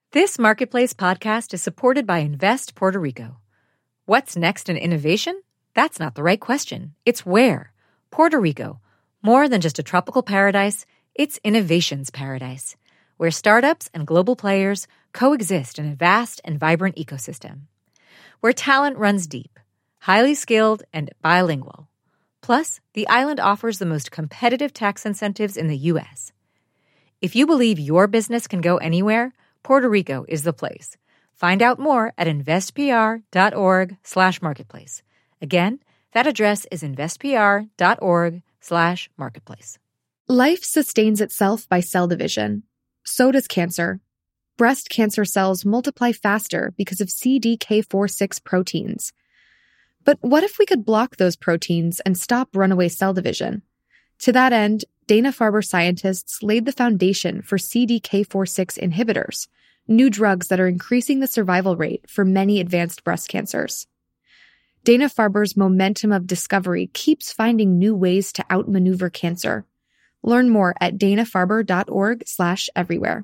This Marketplace podcast is supported by Invest Puerto Rico. What's next in innovation? That's not the right question. It's where. Puerto Rico. More than just a tropical paradise, it's innovation's paradise, where startups and global players coexist in a vast and vibrant ecosystem. Where talent runs deep, highly skilled, and bilingual. Plus, the island offers the most competitive tax incentives in the U.S. If you believe your business can go anywhere, Puerto Rico is the place. Find out more at investpr.org/marketplace. Again, that address is investpr.org/marketplace. Life sustains itself by cell division. So does cancer. Breast cancer cells multiply faster because of CDK4/6 proteins. But what if we could block those proteins and stop runaway cell division? To that end, Dana-Farber scientists laid the foundation for CDK4/6 inhibitors, new drugs that are increasing the survival rate for many advanced breast cancers. Dana-Farber's momentum of discovery keeps finding new ways to outmaneuver cancer. Learn more at danafarber.org/everywhere.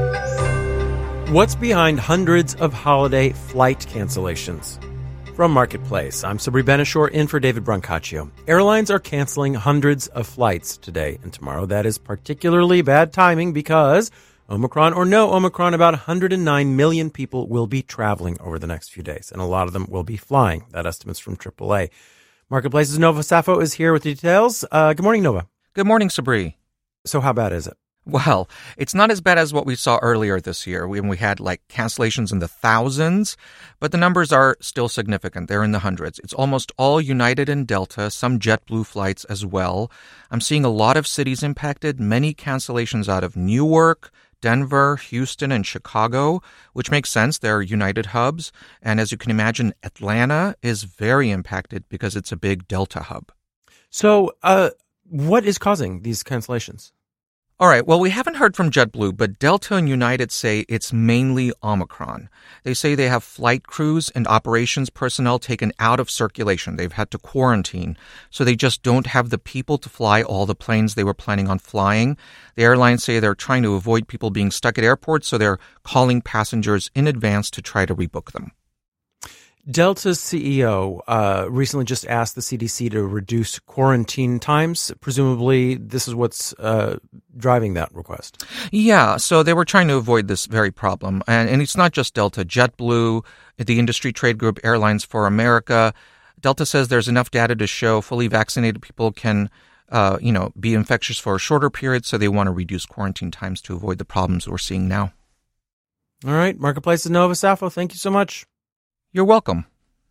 What's behind hundreds of holiday flight cancellations? From Marketplace, I'm Sabri Benishore in for David Brancaccio. Airlines are canceling hundreds of flights today and tomorrow. That is particularly bad timing because, Omicron or no Omicron, about 109 million people will be traveling over the next few days, and a lot of them will be flying. That estimate's from AAA. Marketplace's Nova Safo is here with the details. Good morning, Nova. Good morning, Sabri. So how bad is it? Well, it's not as bad as what we saw earlier this year when we had cancellations in the thousands, but the numbers are still significant. They're in the hundreds. It's almost all United and Delta, some JetBlue flights as well. I'm seeing a lot of cities impacted, many cancellations out of Newark, Denver, Houston, and Chicago, which makes sense. They're United hubs. And as you can imagine, Atlanta is very impacted because it's a big Delta hub. So, what is causing these cancellations? All right. Well, we haven't heard from JetBlue, but Delta and United say it's mainly Omicron. They say they have flight crews and operations personnel taken out of circulation. They've had to quarantine, so they just don't have the people to fly all the planes they were planning on flying. The airlines say they're trying to avoid people being stuck at airports, so they're calling passengers in advance to try to rebook them. Delta's CEO recently just asked the CDC to reduce quarantine times. Presumably, this is what's driving that request. Yeah, so they were trying to avoid this very problem. And it's not just Delta. JetBlue, the industry trade group Airlines for America, Delta says there's enough data to show fully vaccinated people can be infectious for a shorter period, so they want to reduce quarantine times to avoid the problems we're seeing now. All right, Marketplace's Nova Safo, thank you so much. You're welcome.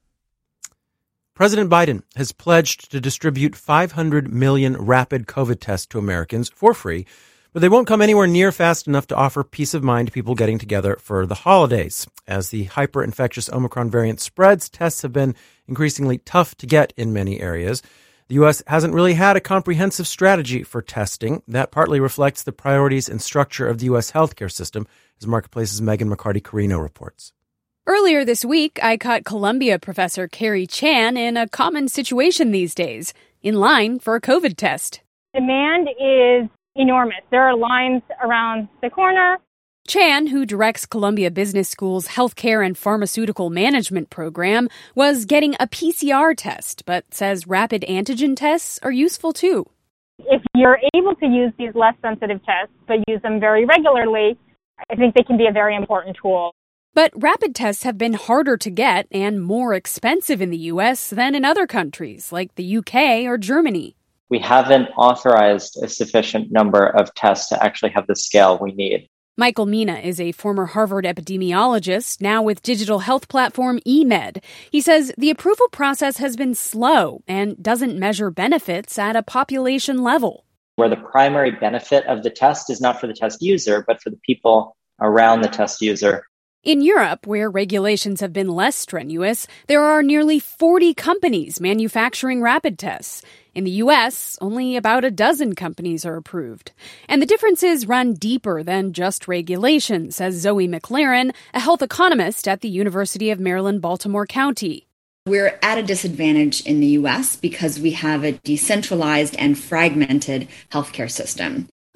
President Biden has pledged to distribute 500 million rapid COVID tests to Americans for free, but they won't come anywhere near fast enough to offer peace of mind to people getting together for the holidays. As the hyper-infectious Omicron variant spreads, tests have been increasingly tough to get in many areas. The U.S. hasn't really had a comprehensive strategy for testing. That partly reflects the priorities and structure of the U.S. healthcare system, as Marketplace's Megan McCarty-Carino reports. Earlier this week, I caught Columbia professor Carrie Chan in a common situation these days, in line for a COVID test. Demand is enormous. There are lines around the corner. Chan, who directs Columbia Business School's Healthcare and Pharmaceutical Management program, was getting a PCR test, but says rapid antigen tests are useful too. If you're able to use these less sensitive tests, but use them very regularly, I think they can be a very important tool. But rapid tests have been harder to get and more expensive in the U.S. than in other countries like the U.K. or Germany. We haven't authorized a sufficient number of tests to actually have the scale we need. Michael Mina is a former Harvard epidemiologist, now with digital health platform eMed. He says the approval process has been slow and doesn't measure benefits at a population level. Where the primary benefit of the test is not for the test user, but for the people around the test user. In Europe, where regulations have been less strenuous, there are nearly 40 companies manufacturing rapid tests. In the U.S., only about a dozen companies are approved. And the differences run deeper than just regulation, says Zoe McLaren, a health economist at the University of Maryland, Baltimore County. We're at a disadvantage in the U.S. because we have a decentralized and fragmented healthcare system.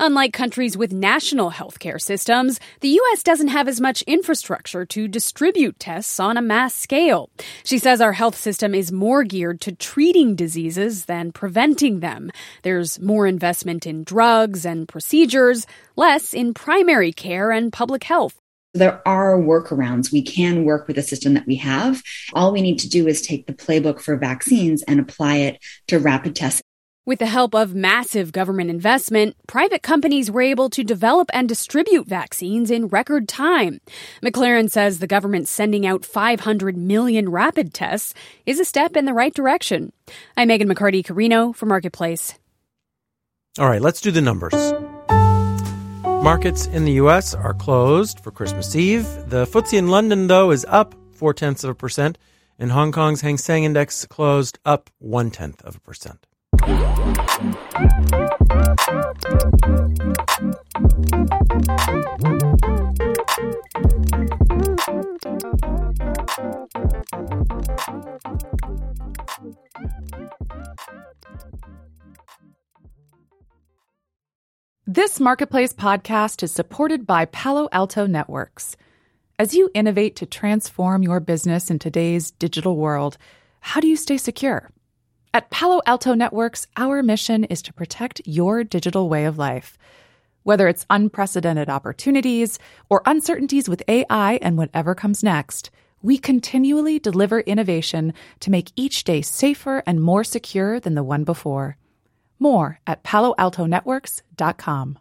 Unlike countries with national healthcare systems, the U.S. doesn't have as much infrastructure to distribute tests on a mass scale. She says our health system is more geared to treating diseases than preventing them. There's more investment in drugs and procedures, less in primary care and public health. There are workarounds. We can work with the system that we have. All we need to do is take the playbook for vaccines and apply it to rapid tests. With the help of massive government investment, private companies were able to develop and distribute vaccines in record time. McLaren says the government sending out 500 million rapid tests is a step in the right direction. I'm Megan McCarty-Carino for Marketplace. All right, let's do the numbers. Markets in the U.S. are closed for Christmas Eve. The FTSE in London, though, is up 0.4%, and Hong Kong's Hang Seng Index closed up 0.1%. This Marketplace podcast is supported by Palo Alto Networks. As you innovate to transform your business in today's digital world, how do you stay secure? At Palo Alto Networks, our mission is to protect your digital way of life. Whether it's unprecedented opportunities or uncertainties with AI and whatever comes next, we continually deliver innovation to make each day safer and more secure than the one before. More at paloaltonetworks.com.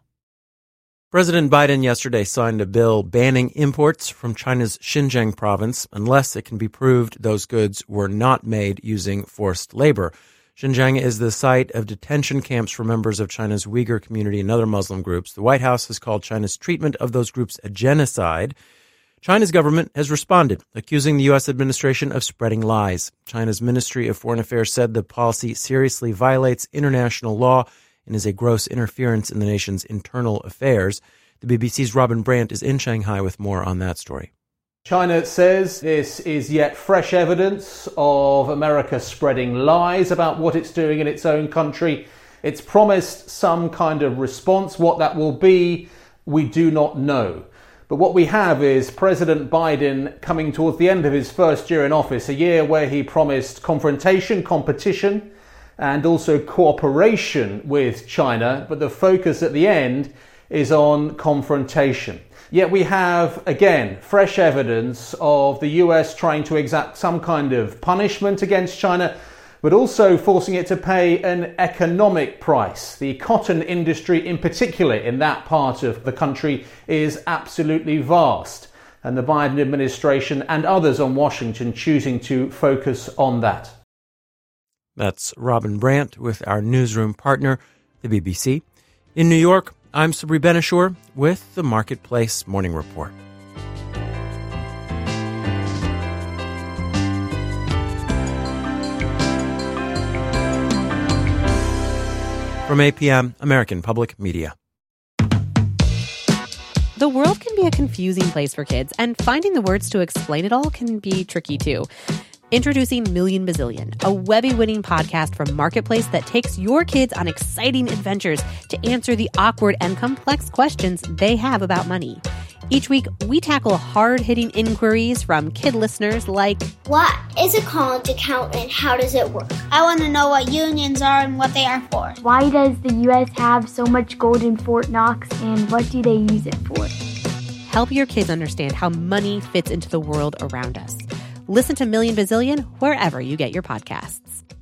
President Biden yesterday signed a bill banning imports from China's Xinjiang province unless it can be proved those goods were not made using forced labor. Xinjiang is the site of detention camps for members of China's Uyghur community and other Muslim groups. The White House has called China's treatment of those groups a genocide. China's government has responded, accusing the U.S. administration of spreading lies. China's Ministry of Foreign Affairs said the policy seriously violates international law and is a gross interference in the nation's internal affairs. The BBC's Robin Brandt is in Shanghai with more on that story. China says this is yet fresh evidence of America spreading lies about what it's doing in its own country. It's promised some kind of response. What that will be, we do not know. But what we have is President Biden coming towards the end of his first year in office, a year where he promised confrontation, competition, and also cooperation with China. But the focus at the end is on confrontation. Yet we have, again, fresh evidence of the US trying to exact some kind of punishment against China, but also forcing it to pay an economic price. The cotton industry in particular in that part of the country is absolutely vast. And the Biden administration and others on Washington choosing to focus on that. That's Robin Brandt with our newsroom partner, the BBC. In New York, I'm Sabri Benishore with the Marketplace Morning Report. From APM, American Public Media. The world can be a confusing place for kids, and finding the words to explain it all can be tricky too. Introducing Million Bazillion, a Webby-winning podcast from Marketplace that takes your kids on exciting adventures to answer the awkward and complex questions they have about money. Each week, we tackle hard-hitting inquiries from kid listeners like, what is a college account and how does it work? I want to know what unions are and what they are for. Why does the U.S. have so much gold in Fort Knox and what do they use it for? Help your kids understand how money fits into the world around us. Listen to Million Bazillion wherever you get your podcasts.